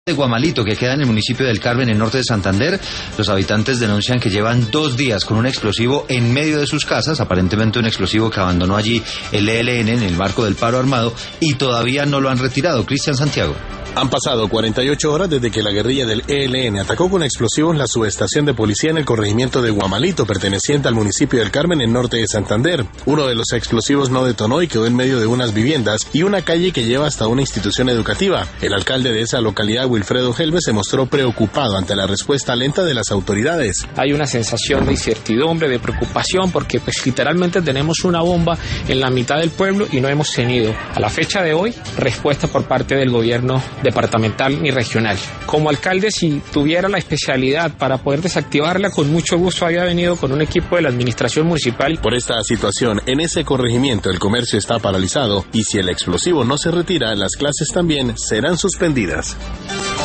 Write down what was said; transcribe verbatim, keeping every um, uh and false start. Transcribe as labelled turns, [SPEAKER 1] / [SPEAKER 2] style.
[SPEAKER 1] De Guamalito, que queda en el municipio del Carmen, en el norte de Santander. Los habitantes denuncian que llevan dos días con un explosivo en medio de sus casas, aparentemente un explosivo que abandonó allí el E L N en el marco del paro armado, y todavía no lo han retirado. Cristian Santiago.
[SPEAKER 2] Han pasado cuarenta y ocho horas desde que la guerrilla del E L N atacó con explosivos la subestación de policía en el corregimiento de Guamalito, perteneciente al municipio del Carmen, en el norte de Santander. Uno de los explosivos no detonó y quedó en medio de unas viviendas y una calle que lleva hasta una institución educativa. El alcalde de esa localidad, Wilfredo Helves, se mostró preocupado ante la respuesta lenta de las autoridades.
[SPEAKER 3] Hay una sensación de incertidumbre, de preocupación, porque pues literalmente tenemos una bomba en la mitad del pueblo y no hemos tenido, a la fecha de hoy, respuesta por parte del gobierno departamental ni regional. Como alcalde, si tuviera la especialidad para poder desactivarla, con mucho gusto había venido con un equipo de la administración municipal.
[SPEAKER 2] Por esta situación, en ese corregimiento el comercio está paralizado y si el explosivo no se retira, las clases también serán suspendidas.